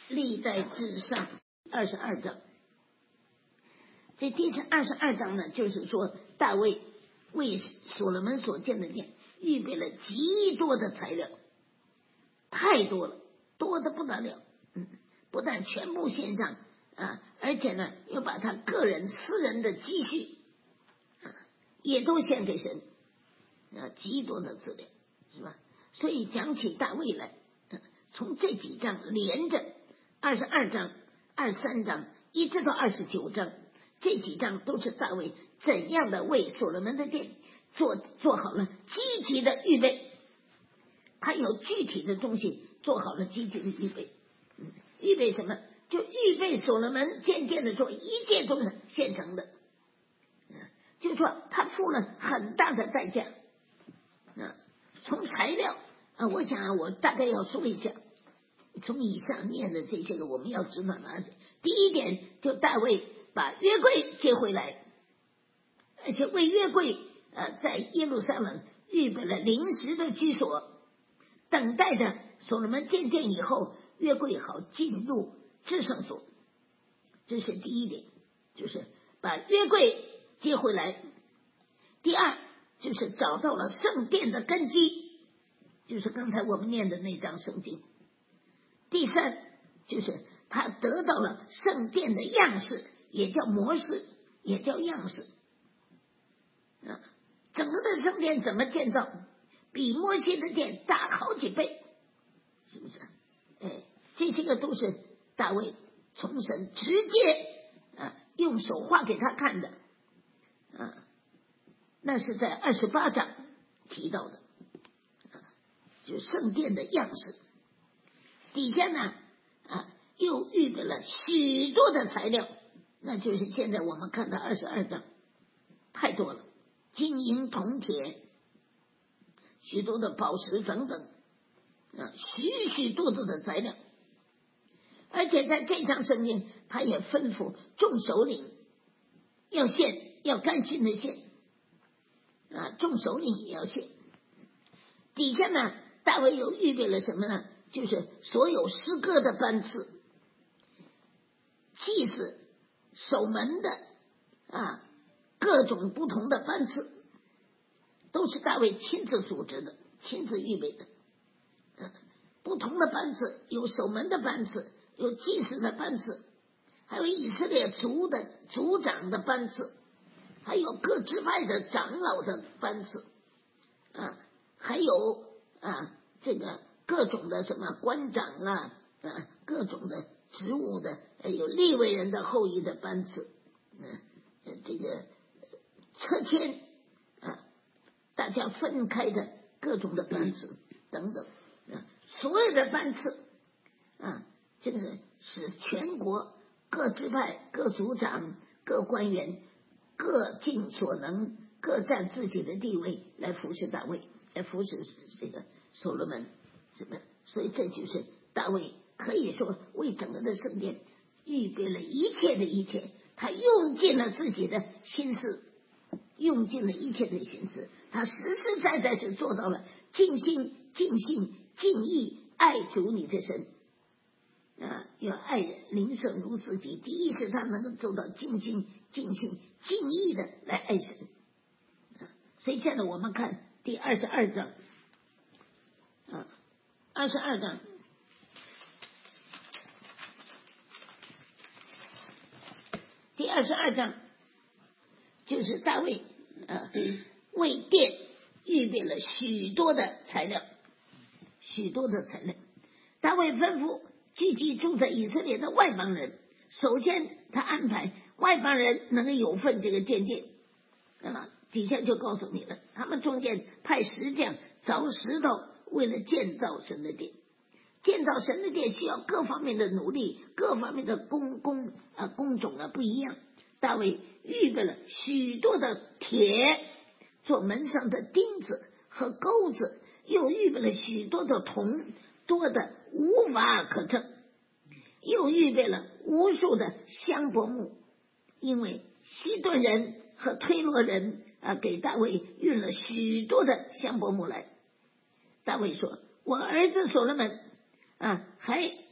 历代志上22章。这第22章呢，就是说大卫为所罗门所建的殿预备了极多的材料，太多了，多得不得了。不但全部献上而且呢，又把他个人私人的积蓄也都献给神极多的资料，是吧？所以讲起大卫来，从这几章连着22章、23章一直到29章，这几章都是大卫怎样的为所罗门的殿做好了积极的预备。他有具体的东西做好了积极的预备。预备什么？就预备所罗门建殿的时候，一切都是现成的。就是说他付了很大的代价。从材料我想我大概要说一下，从以上念的这些个我们要知道第一点，就大卫把约柜接回来，而且为约柜在耶路撒冷预备了临时的居所，等待着所罗门建殿以后约柜好进入至圣所。这是第一点，就是把约柜接回来。第二，就是找到了圣殿的根基，就是刚才我们念的那章圣经。第三，就是他得到了圣殿的样式，也叫模式，也叫样式。整个的圣殿怎么建造？比摩西的殿大好几倍，是不是？这些个都是大卫从神直接用手画给他看的那是在28章提到的就圣殿的样式。底下呢又预备了许多的材料，那就是现在我们看到22章，太多了，金银铜铁，许多的宝石等等许许多多的材料。而且在这章圣经他也吩咐众首领要献，要甘心的献众首领也要献。底下呢大卫又预备了什么呢？就是所有诗歌的班次，祭司守门的各种不同的班次，都是大卫亲自组织的，亲自预备的不同的班次，有守门的班次，有祭司的班次，还有以色列族的族长的班次，还有各支派的长老的班次还有这个各种的什么官长各种的职务的，有利未人的后裔的班次这个车签大家分开的各种的班次等等所有的班次这个是全国各支派、各族长、各官员各尽所能，各占自己的地位来服侍大卫，来服侍这个所罗门，是不是？所以这就是大卫可以说为整个的圣殿预备了一切的一切，他用尽了自己的心思，用尽了一切的心思，他实实在在是做到了尽心尽性尽意爱主你的神要爱人邻舍如自己。第一是他能够做到尽心尽性尽意的来爱神所以现在我们看第22章22章第22章就是大卫为殿预备了许多的材料，许多的材料。大卫吩咐聚集住在以色列的外邦人，首先他安排外邦人能够有份这个建殿底下就告诉你了，他们中间派石匠凿石头，为了建造神的殿。建造神的殿需要各方面的努力，各方面的工种不一样。大卫预备了许多的铁做门上的钉子和钩子，又预备了许多的铜，多的无法可称，又预备了无数的香柏木，因为西顿人和推罗人给大卫运了许多的香柏木来。大卫说，我儿子所罗门还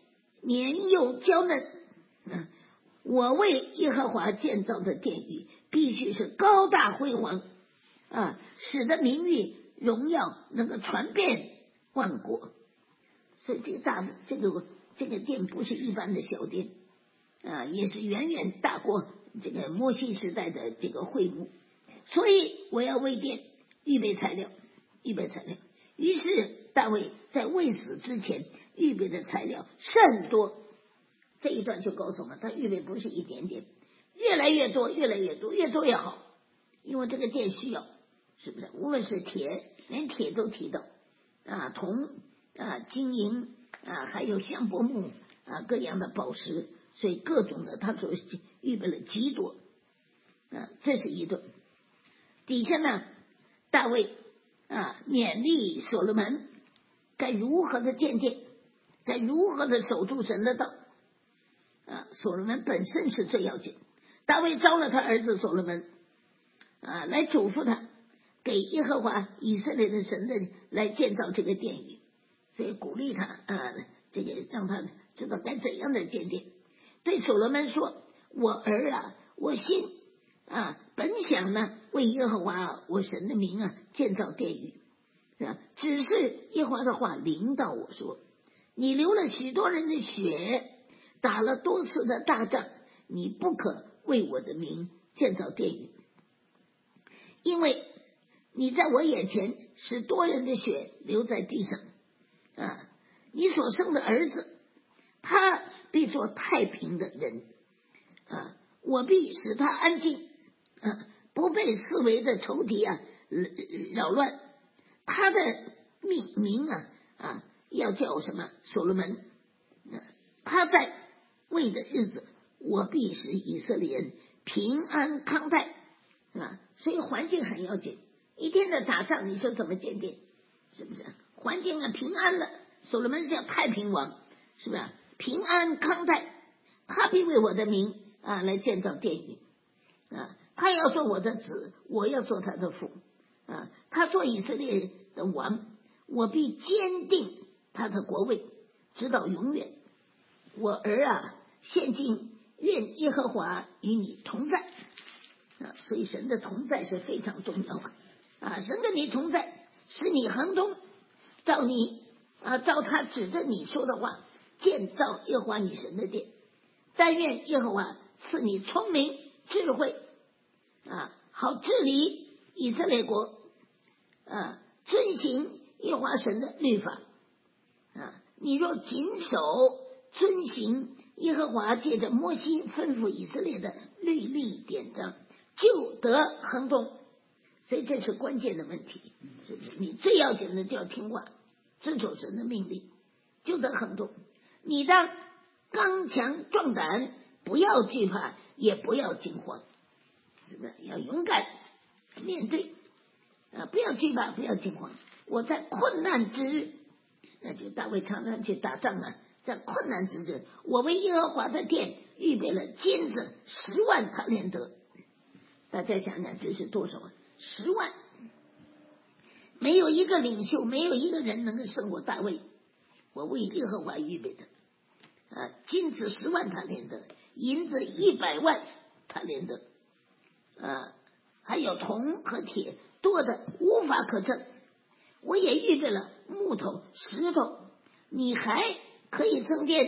年幼娇嫩。我为耶和华建造的殿宇必须是高大辉煌使得名誉荣耀能够传遍万国。所以这个殿不是一般的小殿也是远远大过这个摩西时代的这个会幕。所以我要为殿预备材料。于是大卫在未死之前预备的材料甚多。这一段就告诉我们，他预备不是一点点，越来越多，越多越好。因为这个殿需要，是不是？无论是铁，连铁都提到铜金银还有香柏木各样的宝石，所以各种的他所预备了极多这是一段。底下呢，大卫勉励所罗门该如何的建殿，该如何的守住神的道所罗门本身是最要紧。大卫招了他儿子所罗门来嘱咐他给耶和华以色列的神的来建造这个殿宇，所以鼓励他这个让他知道该怎样的建殿。对所罗门说，我儿我心本想呢为耶和华我神的名建造殿宇只是耶和华的话临到我说，你流了许多人的血，打了多次的大仗，你不可为我的名建造殿宇，因为你在我眼前使多人的血流在地上你所生的儿子他必做太平的人我必使他安静不被四围的仇敌扰乱。他的名要叫什么？所罗门他在位的日子，我必使以色列人平安康泰所以环境很要紧。一天的打仗，你说怎么建殿？是不是环境平安了？所罗门是叫太平王，是不是平安康泰？他必为我的名来建造殿宇他要做我的子，我要做他的父他做以色列的王，我必坚定他的国位直到永远。我儿现今愿耶和华与你同在所以神的同在是非常重要神跟你同在，使你亨通，照他指着你说的话建造耶和华你神的殿。但愿耶和华赐你聪明智慧好治理以色列国遵行耶和华神的律法你若谨守遵行耶和华借着摩西吩咐以色列的律例典章，就得亨通。所以这是关键的问题，是不是？你最要紧的就要听话，遵守神的命令，就得亨通。你当刚强壮胆，不要惧怕，也不要惊慌，是不是？要勇敢面对不要惧怕，不要惊慌。我在困难之日，那就大卫常常去打仗在困难之日，我为耶和华的殿预备了金子10万塔连德。大家想想这是多少10万。没有一个领袖，没有一个人能够胜过大卫。我为耶和华预备的金子10万塔连德，银子100万塔连德还有铜和铁多的无法可称。我也预备了木头石头，你还可以增添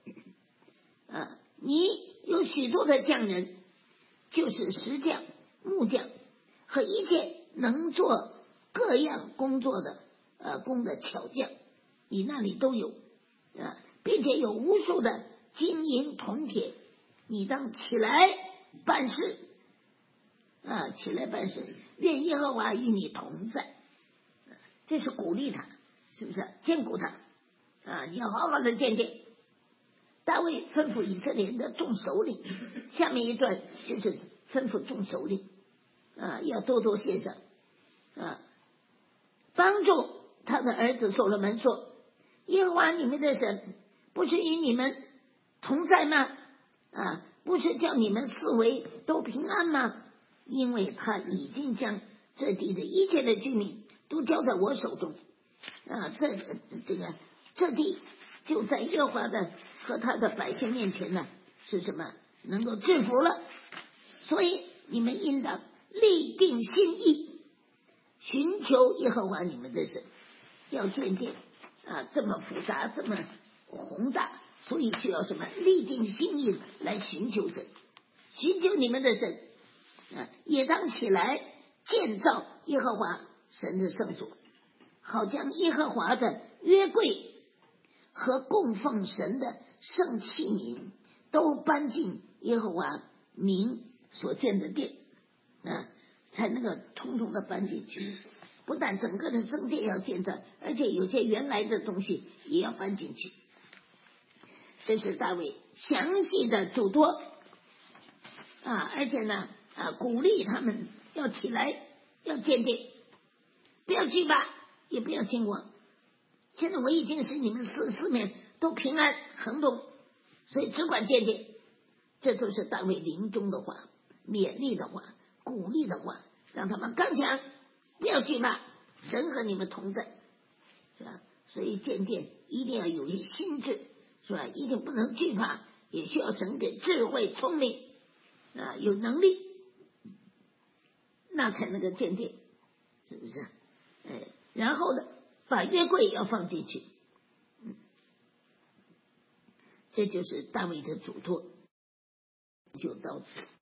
你有许多的匠人，就是石匠木匠和一切能做各样工作的工的巧匠，你那里都有并且有无数的金银铜铁，你当起来办事起来办事，愿耶和华与你同在。这是鼓励他，是不是坚固他你要好好的建殿。大卫吩咐以色列人的众首领，下面一段就是吩咐众首领要多多献上帮助他的儿子所罗门说，耶和华你们的神不是与你们同在吗不是叫你们四围都平安吗？因为他已经将这地的一切的居民都交在我手中这地就在耶和华的和他的百姓面前呢，是什么？能够制服了。所以你们应当立定心意，寻求耶和华你们的神。要鉴定这么复杂，这么宏大，所以需要什么？立定心意来寻求神，寻求你们的神也当起来建造耶和华神的圣所，好将耶和华的约柜和供奉神的圣器皿都搬进耶和华名所建的殿才能够统统的搬进去。不但整个的圣殿要建造，而且有些原来的东西也要搬进去。这是大卫详细的嘱托而且呢鼓励他们要起来，要坚定，不要惧怕，也不要惊慌。现在我已经使你们四面都平安亨通，所以只管坚定。这都是大卫临终的话，勉励的话，鼓励的话，让他们刚强，不要惧怕，神和你们同在，是吧？所以坚定一定要有一心智，是吧？一定不能惧怕，也需要神给智慧、聪明有能力，那才能够坚定，是不是？然后呢，把约柜要放进去，这就是大卫的嘱托，就到此。